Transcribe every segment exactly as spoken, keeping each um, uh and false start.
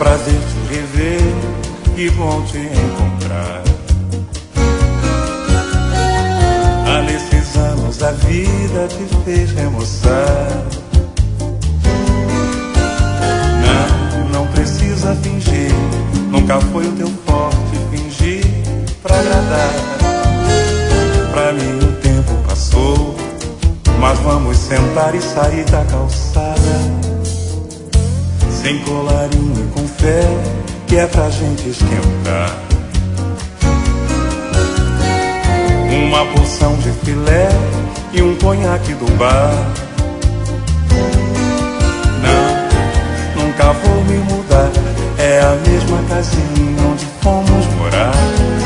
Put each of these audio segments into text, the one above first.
prazer te rever, que bom te encontrar. Ah, nesses anos a vida te fez remoçar. Não, não precisa fingir, nunca foi o teu forte fingir pra agradar. Pra mim o tempo passou, mas vamos sentar e sair da calçada. Sem colarinho e com fé, que é pra gente esquentar. Uma porção de filé e um conhaque do bar. Não, nunca vou me mudar, é a mesma casinha onde fomos morar.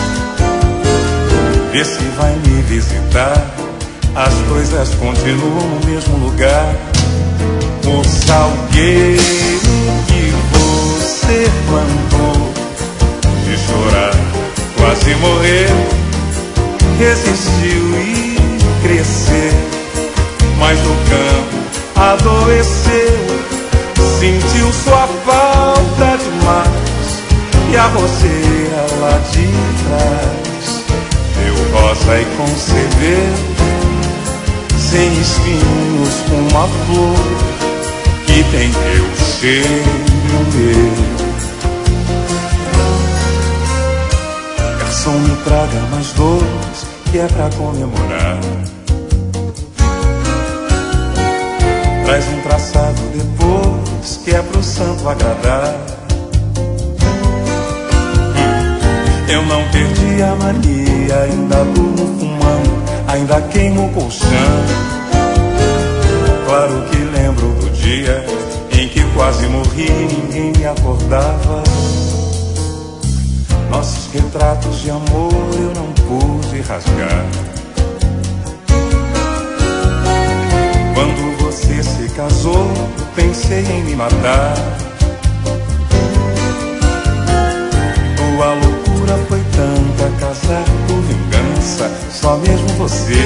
Vê se vai me visitar, as coisas continuam no mesmo lugar. O salgueiro que você plantou, de chorar, quase morrer, resistiu e crescer, mas no campo adoeceu, sentiu sua falta demais, e a roseira lá de trás deu rosa e concebeu, sem espinhos, uma flor que tem teu cheiro meu. Garçom, me traga mais dois, que é pra comemorar. Traz um traçado depois, que é pro santo agradar. Eu não perdi a mania, ainda durmo fumando, ainda queimo o colchão. Claro que lembro do dia em que quase morri e ninguém me acordava. Nossos retratos de amor eu não pude rasgar. Quando você se casou, pensei em me matar. Tua loucura foi tanta, casar por vingança, só mesmo você.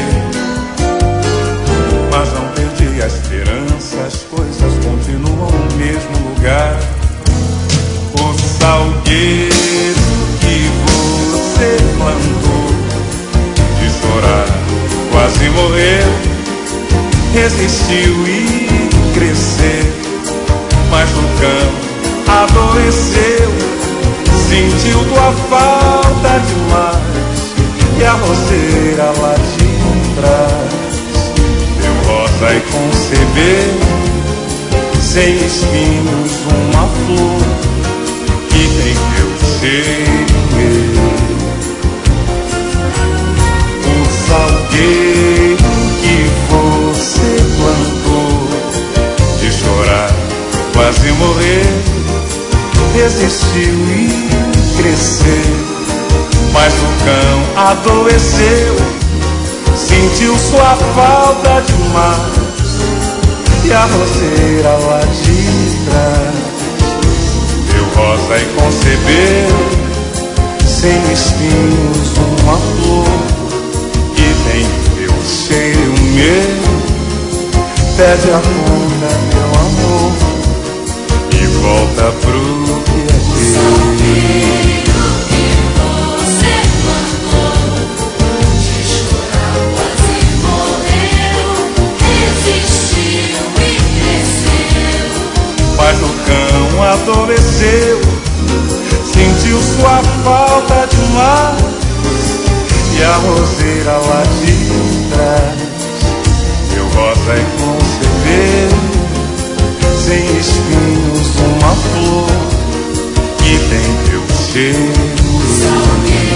Mas não perdi a esperança, as coisas continuam no mesmo lugar. O salgueiro que você plantou, de chorar, quase morrer, resistiu e crescer, mas no campo adoeceu, sentiu tua falta demais, e a roseira lá de trás rosa e conceber, sem espinhos, uma flor que tem teu cheiro meu. O salgueiro que você plantou, de chorar, quase morrer, resistiu e cresceu, mas o cão adoeceu, sentiu sua falta demais, e a roseira lá de trás deu rosa e concebeu, sem espinhos, uma flor que tem teu cheiro meu. Pede a conta, meu amor, e volta pro que é teu. Mas o cão adoeceu, sentiu sua falta demais, e a roseira lá de trás deu rosa e concebeu, sem espinhos, uma flor que tem teu cheiro.